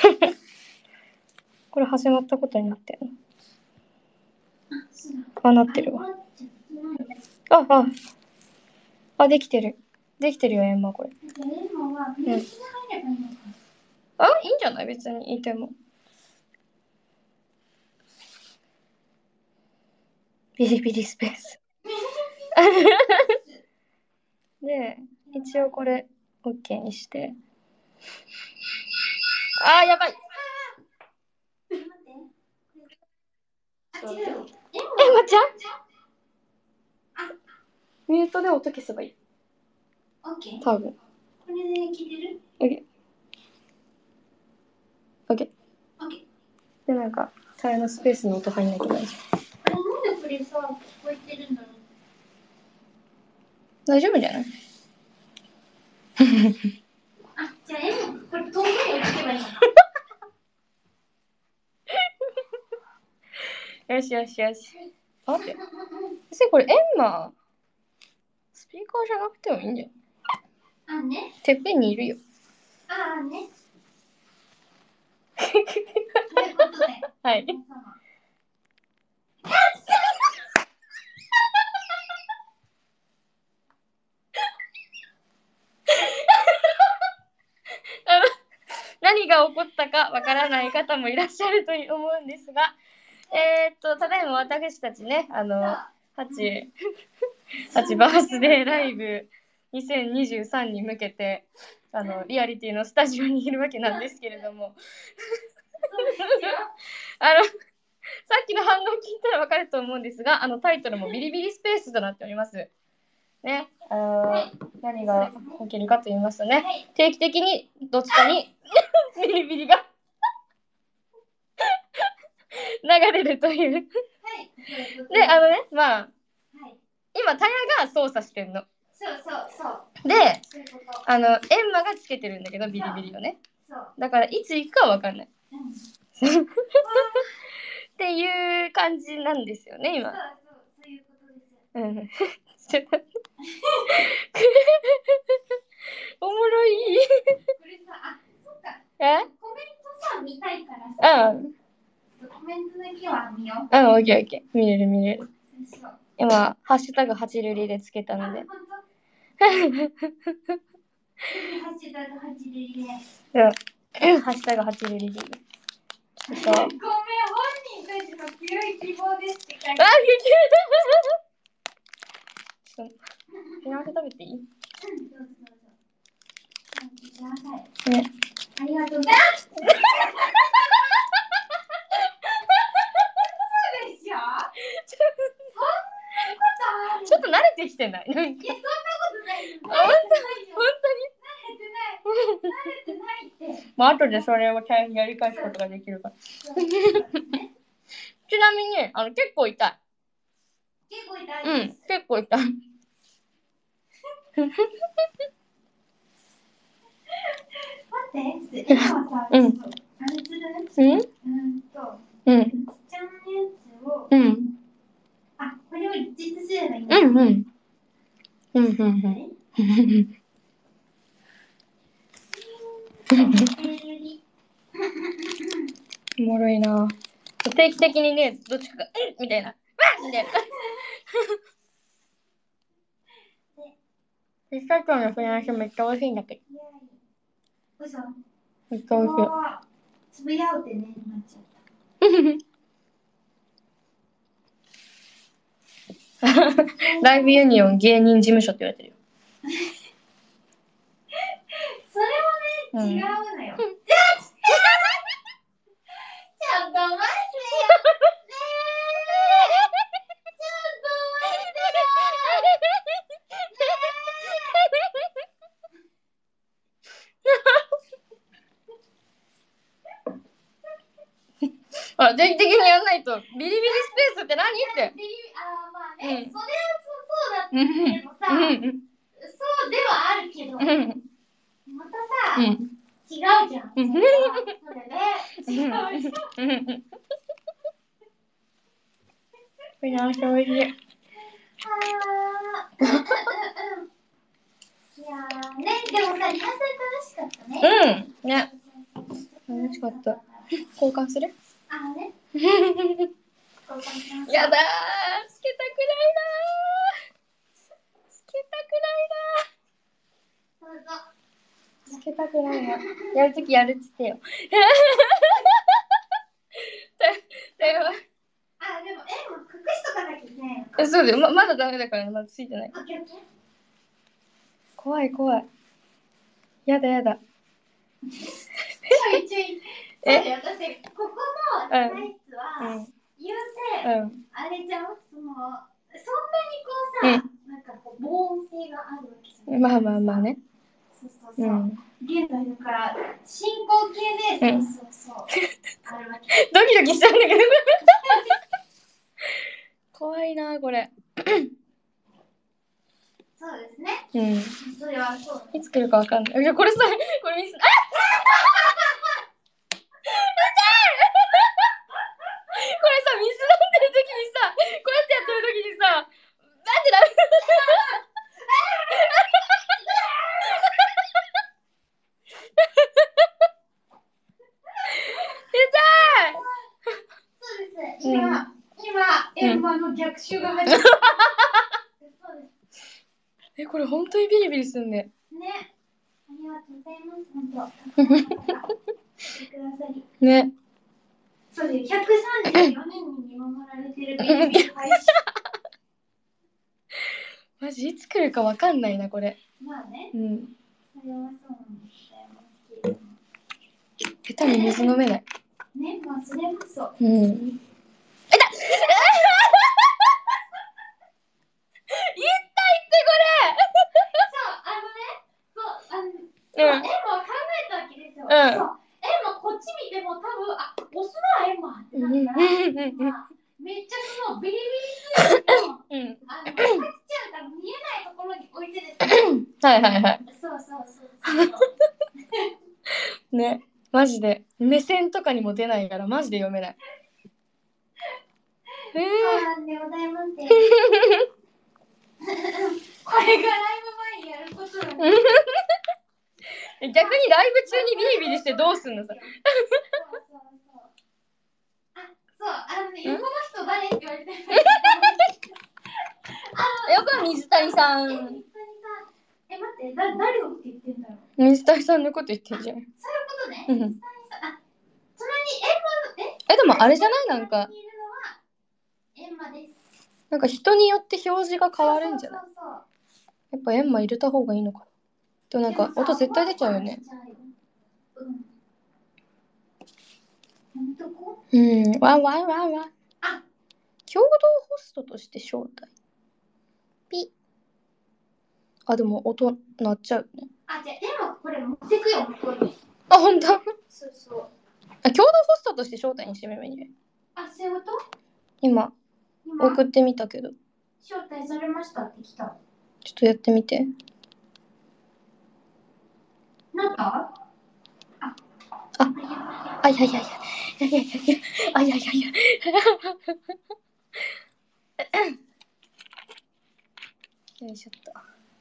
これ始まったことになってるの？あ、なってるわ。できてる。できてるよ、エンマこれ。うん。いいんじゃない？別にいても。ビリビリスペース。で、一応これ OK にして。やばい。エンマちゃん？ミュートで音消せばいい。OK？ 多分。これで聞いてる？ OK。で、なんか、タイヤのスペースに音入んなきゃ大丈夫。なんでこれさ、聞こえてるんだろう？大丈夫じゃない？じゃあ、これ遠くに置けばいいのか。よし。待って。これ、エンマ、スピーカーじゃなくてもいいんじゃない？ね。てっぺんにいるよ。ね。ということで。はい。何が起こったかわからない方もいらっしゃると思うんですが、ただいま私たちね、8バースデーライブ2023に向けて、リアリティのスタジオにいるわけなんですけれども、さっきの反応聞いたらわかると思うんですが、タイトルもビリビリスペースとなっております。ね、何が起きるかと言いますとね、定期的にどっちかにビリビリが流れるという。で、まあ、今、タヤが操作してんの。で、エンマがつけてるんだけど、ビリビリをね。だから、いつ行くかはわかんない。っていう感じなんですよね、今。そういうことです。おもろい。これさ、そっか。コメントさ、見たいからさ。コメントだけは見よう。オッケー。見れる。今、ハッシュタグ8ルリでつけたので。ハッシュタグ8ルリで。ハッシュタグ8ルリで。ごめん、本人たちの強い希望ですって書いてある。ちょっと、フィナンシェ食べていい？どうぞ。ね。ありがとうございます。ちょっと慣れてきてない？そんなことない。本当に？慣れてないって。まあ、後でそれをやり返すことができるから。ちなみに、結構痛い。結構痛い。待って、今さ、あれする？ちゃんのやつを、これを実すればいいんだ。おもろいな。定期的にね、どっちかが、みたいな。みたいな。ピスタチオのフランスめっちゃ美味しいんだけど。嘘？めっちゃ美味しい。つぶやうってね、なっちゃった。ライブユニオン芸人事務所って言われてるよ。それもね、違うのよ。ちょっと待ってよ。ねちょっと待ってよ。定期的にやんないと。ビリビリスペースって何って。まあね、それはそうだけどさ、そうではあるけど、またさ、違うじゃん。それね、違うじゃん。フランスおいしい。いやね、でもさ、リハーサル楽しかったね。ね。楽しかあった。交換する？ あね。 やだー、つけたくないなー。つけたくないなー。つけたくないな。やるときやるっつってよ。 あ、でも円も隠しとかなきゃいけないのか。 そうだよ、まだダメだからね、まだついてない。怖い怖い。やだやだ。 ちょいちょい。私、ここのタイツは、言うて、あれじゃん、そんなにこうさ、なんかこう、防音性があるわけじゃない。 まあまあまあね。 そうそうそう。現在だから、進行形で、そうそうそう。あるわけ。 ドキドキしちゃうんだけど。怖いな、これ。 そうですね。それはそう。 いつ来るかわかんない。いや、これさ、これミス。あこれさ、水飲んでる時にさ、こうやってやってる時にさ、なんでダメ痛い。そうです。今、円盤の逆襲が始まった。そうです。 これ本当にビリビリすんね。 ね。ありがとうございます。本当。 ね。 そうです。134年に見守られてるビリビリ配信。 マジいつ来るかわかんないな、これ。 まあね。それはそうなんですよ。 下手に水飲めない。 ね、まあそれこそ。 痛っエンマは考えたわけですよ。そう。エンマこっち見ても多分、あ、オスだエンマってなったら、めっちゃそのビリビリスイッチの、タッチちゃんから見えないところに置いてですね。 はいはいはい。 そうそう。 ね、マジで。目線とかにも出ないから、マジで読めない。 そうなんでございます。これがライブ前にやることだね。 逆にライブ中にビリビリしてどうすんのさ。 横の人誰って言われて。 横は水谷さん。 待って、誰をって言ってんだろう。 水谷さんのこと言ってんじゃん。 そういうことね。水谷さん。あ、それにでもあれじゃない？なんかエンマです。 なんか人によって表示が変わるんじゃない？やっぱエンマ入れた方がいいのかな。でもなんか音絶対出ちゃうよね。わんわんわんわん。共同ホストとして招待。ピ。あ、でも音鳴っちゃうね。 あ、じゃあエンマこれ持ってくよ、向こうに。 あ、ほんと？ そうそう。 あ、共同ホストとして招待にしてみればいいね。 あ、そういうこと？ 今送ってみたけど。 招待されましたって来た。 ちょっとやってみて。 なんか？ あ、いやいやいや。いやいやいや。あ、いやいやいや。よいしょっと。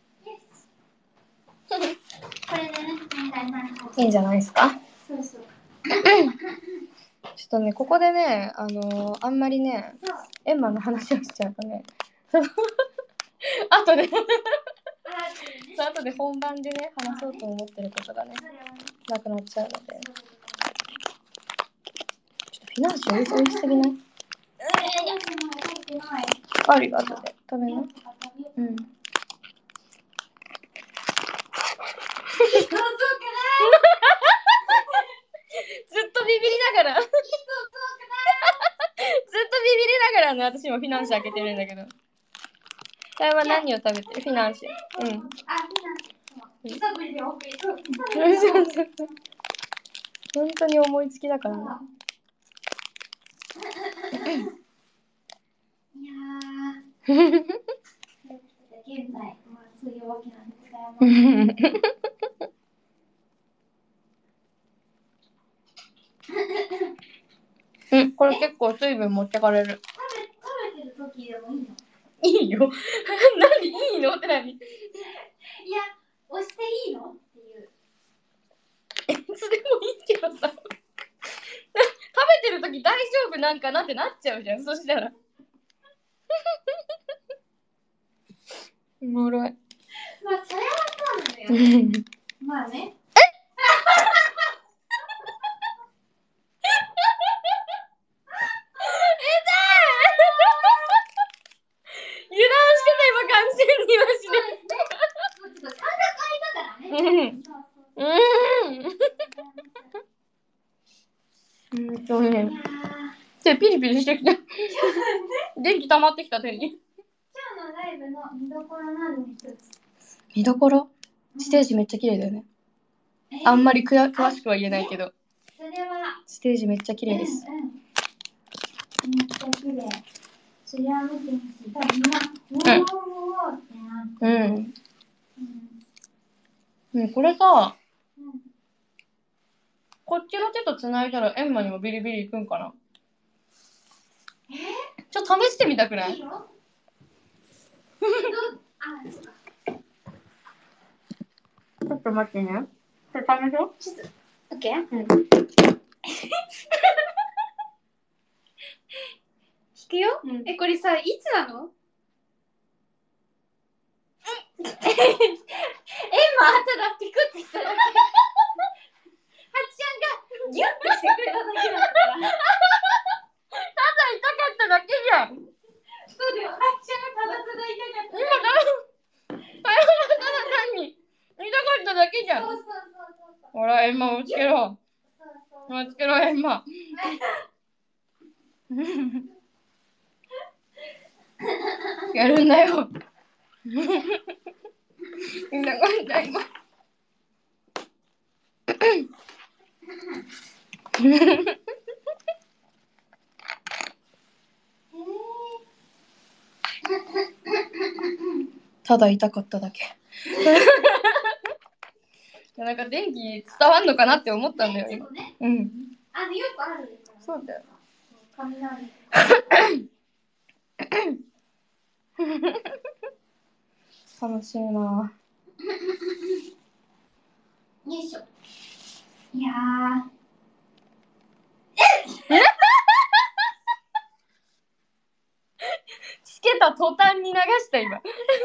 これでね、 いいんじゃないですか。 そうそう。 ちょっとね、ここでね、あんまりね、エンマの話をしちゃうとね、後で本番でね、話そうと思ってることがね、なくなっちゃうので。ちょっとフィナンシェ美味しすぎない？ありがとうで食べな。ずっとビビりながらずっとビビりながらね、私もフィナンシェ開けてるんだけど。それは何を食べてる？フィナンシェ。本当に思いつきだからな。 いやー。現在、まあそういうわけなんでございます。 これ結構水分持ってかれる。 食べてる時でもいいの？ いいよ。何いいのって何？いや、 押していいのっていう。 いつでもいいけどさ。 プなんかなってなっちゃうじゃん。そしたらおもろい。 まあそれはそうなんだよ。まあね。 油断してた今完全にマジで。 ちょっと3回だからね。 手ピリピリしてきた。電気溜まってきた手に。 今日のライブの見どころなど一つ。 見どころ？ステージめっちゃ綺麗だよね。あんまり詳しくは言えないけど。 それはステージめっちゃ綺麗です。 めっちゃ綺麗。それは見てほしい。多分みんなこれさ、こっちの手と繋いだらエンマにもビリビリいくんかな。ちょっと試してみたくない？ いいよ。 ちょっと待ってね。これ試しよう。 オッケー？弾くよ？これさ、いつなの？エンマ、ただピクってしただけ。ハチちゃんがギュッてしてくれただけだから。 ただ痛かっただけじゃん。 そうだよ、ハチちゃんがただ痛かった。 ただ単に痛かっただけじゃん。ほら、エンマをつけろ。つけろ、エンマ。やるんだよ。痛かった今。ただ痛かっただけ。なんか電気伝わんのかなって思ったんだよ。 ね、 よくある。 そうだよ。 雷。 楽しいな。 よいしょ。いやつけた途端に流した今。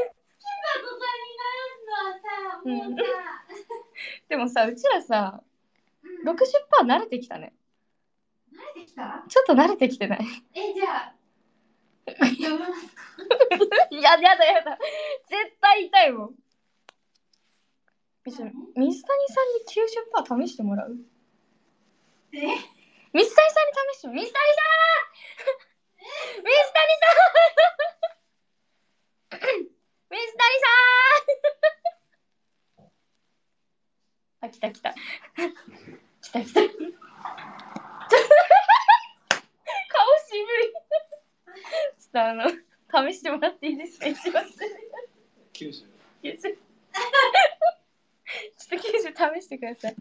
でもさ、うちらさ、60% 慣れてきたね。 慣れてきた？ ちょっと慣れてきてない？ じゃあやめますか？ やだ。絶対痛いもん。水谷さんに 90% 試してもらう？ 水谷さんに試しても水谷さんあ、来た。顔渋い。ちょっと試してもらっていいですか？一番90。ちょっと90試してください。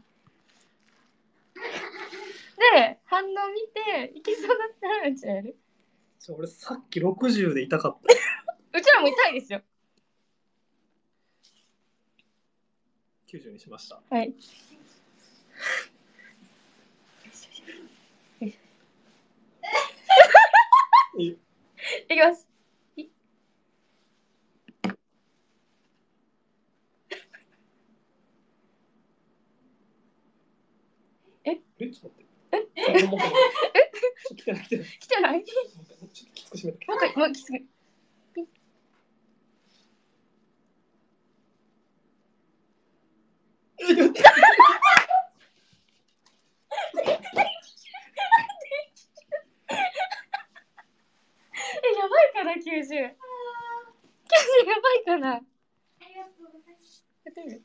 で、反応見て、いけそうだったらうちらやる。 俺さっき60で痛かった。 うちらも痛いですよ。 90にしました。 はい。いきます。 ちょっと待って。来てない。 来てない？ ちょっときつく締めて。 もうきつく。やばいかな、90。やばいかな。やってみる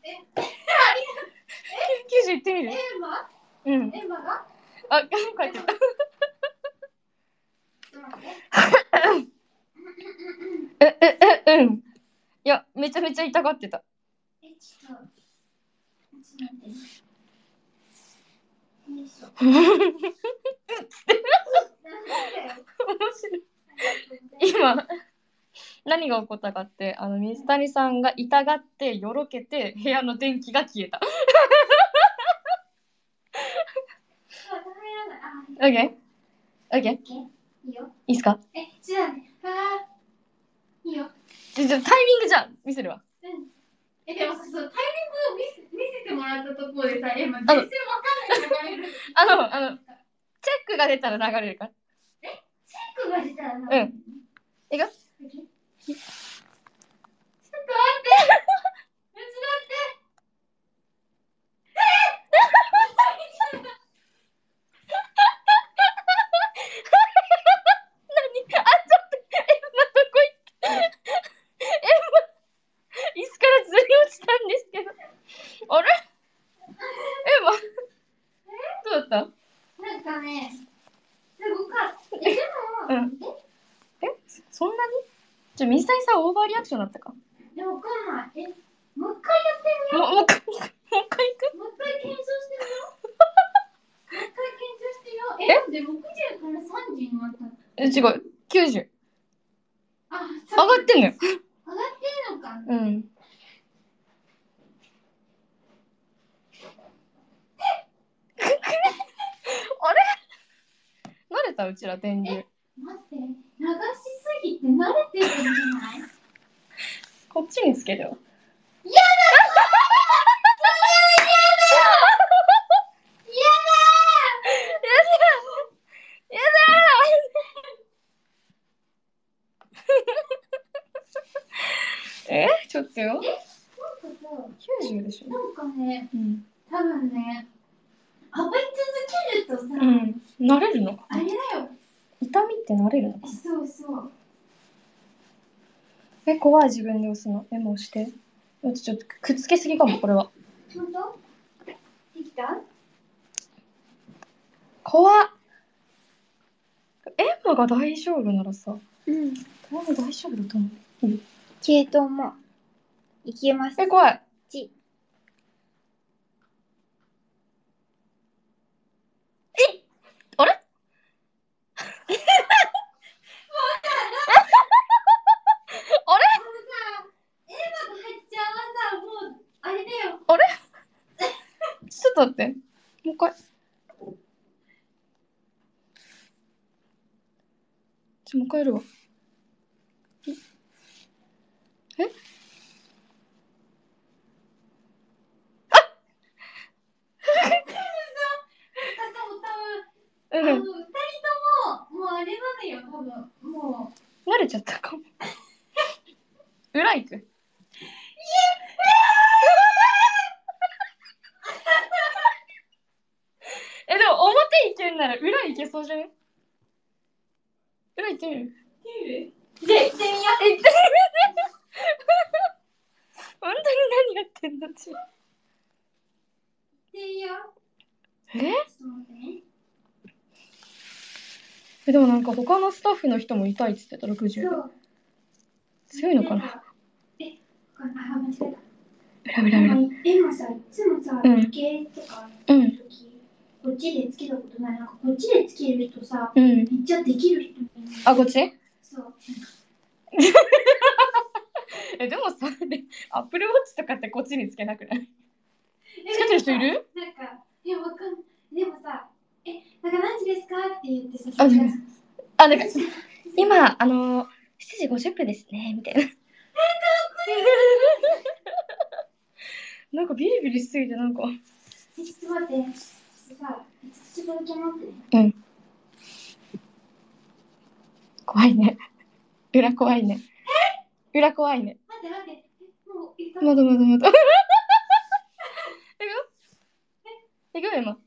？90いってみる？ エンマが？ あ、こうやってた。いや、めちゃめちゃ痛がってた。 ちょっと待って。 今何が起こったかって、水谷さんが痛がってよろけて部屋の電気が消えた。オッケー。 オッケー。 いいよ。 いいっすか？ 違うね。いいよ。 タイミングじゃん見せるわ。 でもさ、そうタイミングを見せてもらったところでさ、全然わかんない流れる。 チェックが出たら流れるから。 チェックが出たらいくよ。 ちょっと待って。 椅子からずり落ちたんですけど。あれ？どうだった？ なんかね、すごかった。でも、 そんなに？水谷さんオーバーリアクションだったか？ わかんない。もう一回やってみよう。 もう一回行く？ もう一回検証してみよう。なんで60から30になったの？ 違う、90。 上がってんのよ。 上がってるのか。 あれ？慣れたうちら電流。 待って、流しすぎて慣れてるんじゃない？ こっちにつけるよ。 やだちょっとよ。 なんかさ、 90でしょ。 なんかね、多分ね、浴び続けるとさ、 慣れるの？ あれだよ。 痛みって慣れるの？ そうそう。 怖い、自分で押すの。もう押して。ちょっとくっつけすぎかも、これは。 本当？できた？ 怖っ。エンマが大丈夫ならさ。 大丈夫だと思う。 系統もいけます。 怖い。あれ？あれ？ エヴァが入っちゃうはさ、もうあれだよ。 あれ？ちょっと待って。もう一回。もう一回やるわ。 2人とも、もうあれなのよ、多分。もう慣れちゃったかも。裏行く。でも表行けんなら裏行けそうじゃね？裏行ってみる？ じゃあ行ってみよう。 本当に何やってんの？ 行ってみよう。ちょっと待ってね。 でもなんか他のスタッフの人も痛いって言ってた。60。強いのかな？ 間違えた。 裏。 今さ、いつもさ、時計とかの時、こっちでつけたことない。なんかこっちでつける人さ、めっちゃできる人いる。 こっち？ そう。 でもさ、アップルウォッチとかってこっちにつけなくない？つけてる人いる？ なんか、わかんない。でもさ、なんか何時ですかって言ってさ、 なんか今7時50分ですねみたいな。なんかビリビリしすぎてなんか。 ちょっと待って。さ、ちょっとだけ待ってね。 怖いね。裏怖いね。裏怖いね。 待って。もういいか？ まだ。いくよ今。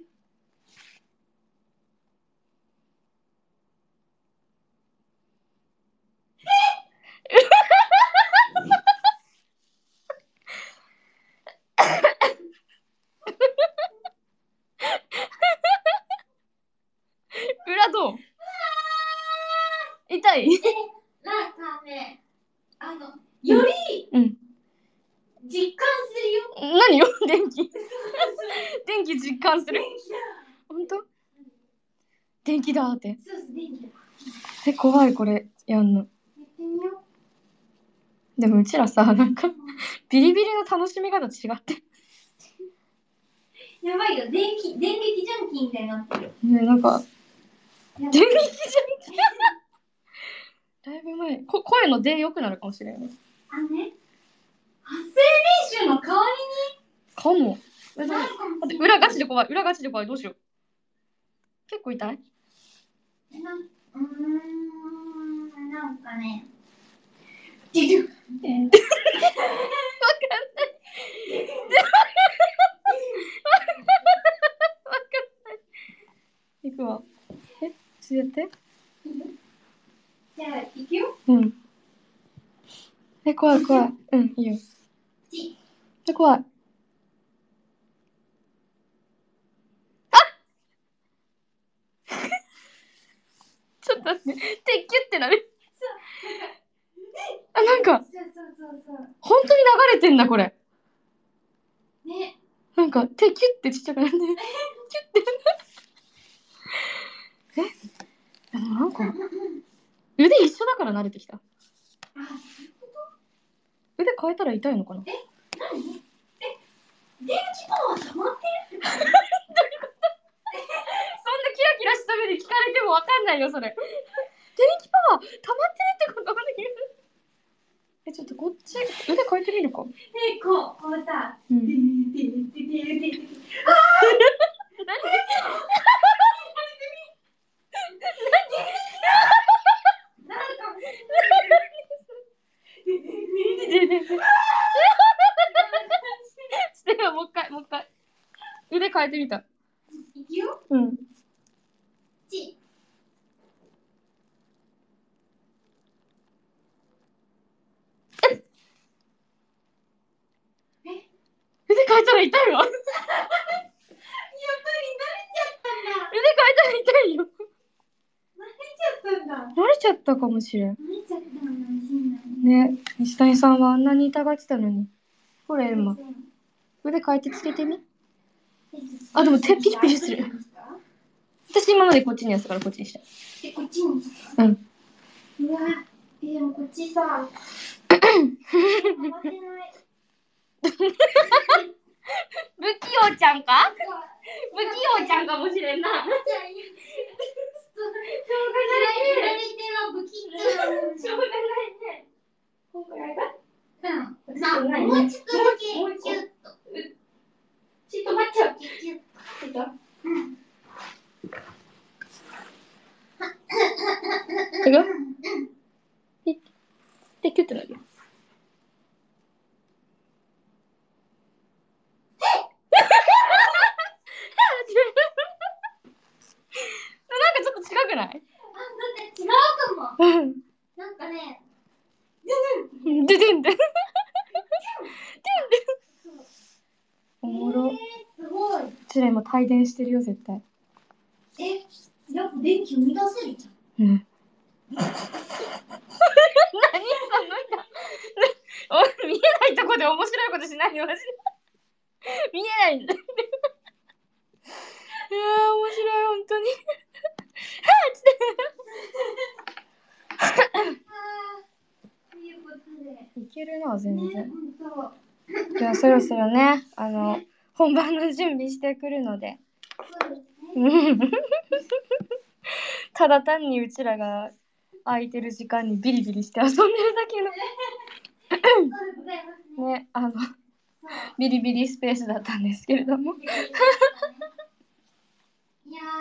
裏どう？痛い？ なんかね、より実感するよ。 何よ？電気実感する？本当？電気だって。 そう電気だ。 怖いこれやんの。 やってみよう。でもうちらさ、なんかビリビリの楽しみ方違って。 やばいよ、電撃ジャンキーみたいになってる。 なんか電撃じゃん。だいぶ前。声の出良くなるかもしれない。 発声練習の代わかも。 りに待って、裏ガチで怖い。裏ガチで怖い。どうしよう。結構痛い？ なんかね。 わかんない。わかんない。いくわ。ちょっとやって。 じゃあ、いくよ。 うん。怖い怖い。うん、いいよ。怖い。ちょっと待って、手キュッてなる。なんか、本当に流れてんだ、これ。 ね。 なんか、手キュッてちっちゃくなって。キュッて。でもなんか、腕一緒だから慣れてきた。腕変えたら痛いのかな？ 何？電気パワー溜まってる？どういうこと？そんなキラキラした目で聞かれてもわかんないよ、それ。電気パワー溜まってるってこと？ちょっとこっち腕変えてみるか。 こうさ、 うん。してよ、もう一回。腕変えてみた。 いくよ。 うん。腕変えたら痛いわ。やっぱり慣れちゃったんだ。 腕変えたら痛いよ。 慣れちゃったんだ。 慣れちゃったかもしれん。 慣れちゃったのかもしれない。 ね、西谷さんはあんなに痛がってたのに。ほら、エンマ。腕変えてつけてみ。あ、でも手ピリピリする。私今までこっちにやったからこっちにした。 こっちにした？ うん。 うわ、でもこっちさ。回ってない。 不器用ちゃんか？不器用ちゃんかもしれんな。 しょうがない。左手の不器用。しょうがないね。 こんくらいか？ うん。もうちょっとだけキュッと。 ちょっと待っちゃう。 キュッと。 ちょっと。 うん。 いくよ。で、キュッとなるよ。なんかちょっと近くない？ なんか違うかも。なんかね。 ででんで。おもろ。 すごい。 うちら今帯電してるよ、絶対。 やっぱ電気生み出せるじゃん。 うん。何その見えないとこで面白いことしないよ、マジで。見えないんだ。いやー、面白い、本当に。 ということで。 いけるな、全然。 ね、 じゃあそろそろね、本番の準備してくるので。 そうですね。 ただ単にうちらが空いてる時間にビリビリして遊んでるだけのそうでございますね。 ね、ビリビリスペースだったんですけれども。 いや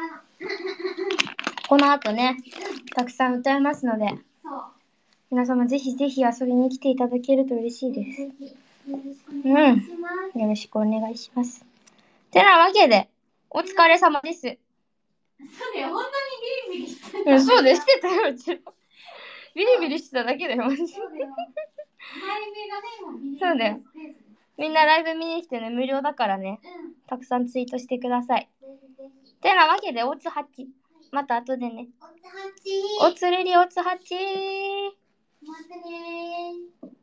この後ね、たくさん歌いますので、 そう皆様ぜひぜひ遊びに来ていただけると嬉しいです。 よろしくお願いします。 よろしくお願いします。てなわけで、お疲れ様です。 そうだよ、本当にビリビリしてた。 そうでしてたよ、うちら。ビリビリしてただけだよ、マジで。 そうだよ。前目がね、もうビリビリそうだよ。みんなライブ見に来てね、無料だからね、たくさんツイートしてください。てなわけで、おつはち。また後でね。 おつはち。 おつれりおつはち。 またねー。